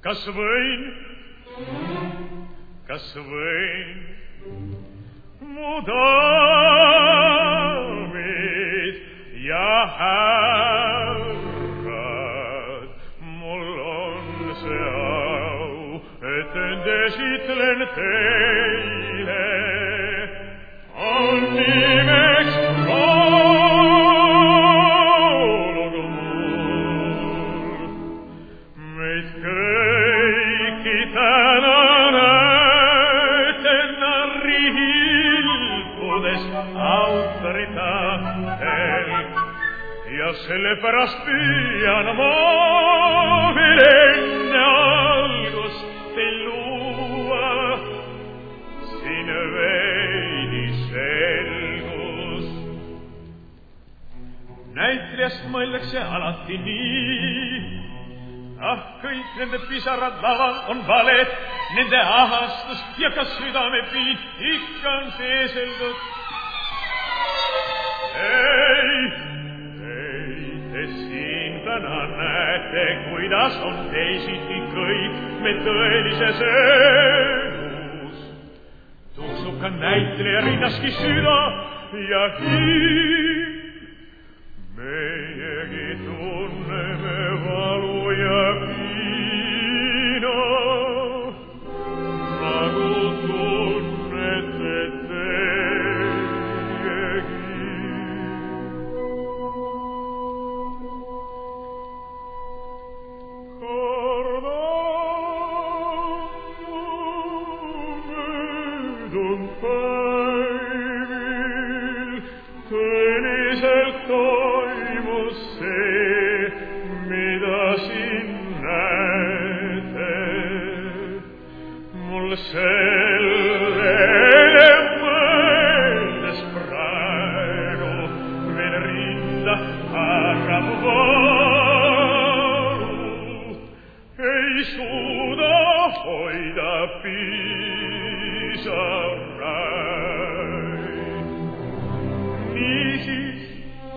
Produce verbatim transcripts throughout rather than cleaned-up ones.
Kas võin, kas võin mu daamid ja härrad, mul on see au, et esitlen teile, on nimeks laulugu mul. Meid kõiki täna näete narrihilpudes autoritatel ja sellepärast püüan ma veel enne algust teil luua siin veidi selgust. Näitlejast mõeldakse alati nii, ah, kõik nende pisarad laval on valed, nende ahastus ja ka südamepiin ikka on teeseldud. Ei, ei, te siin täna näete, kuidas on teisiti kõik me tõelises elus. Tuksub ka näitleja rinnaski süda ja hiin. Meiegi tunneme valu ja piina, nagu tunnete teiegi. Möödunud päevil tõeliselt toimus see, mida siin näete. Mul sellele mõeldes praegu veel rinda haarab valu. Ei suuda hoida pisaraid. Niisiis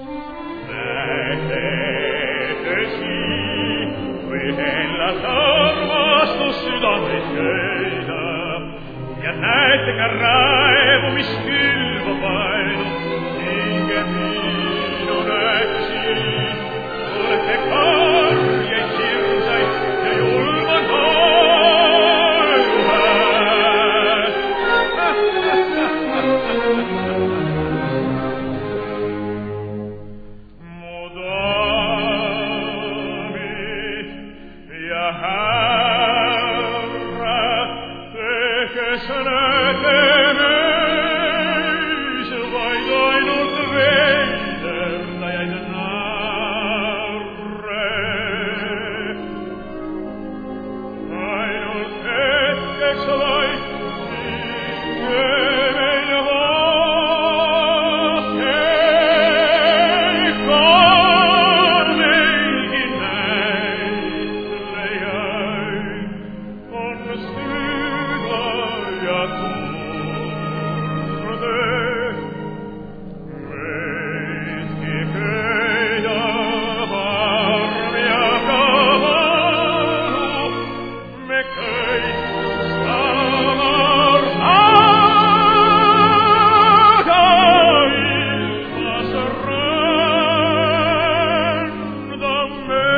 näete siin, kui hellalt armastus südameid köidab ja näete ka raevu, mis külvab ainult hinge minu näksin. Olete karjeid hirmsaid ja julma naeru hääl. Mu daamid ja härrad, te, kes näete meis vaid ainult veiderdajaid narre. Ainult hetkeks vaid hinge meil vaate, kar meilgi näitlejaid on süda ja turde. Meidki köidab arm ja ka valu, me kõik samar aga ilmas rändame.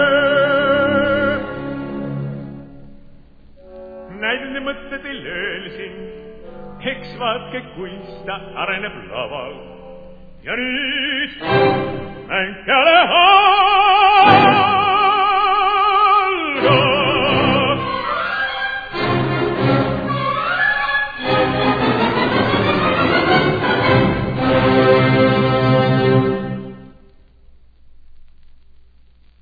Näiline mõtte teil öölsin, eks vaatke, kuis ta areneb laval. Ja nüüd mäng peale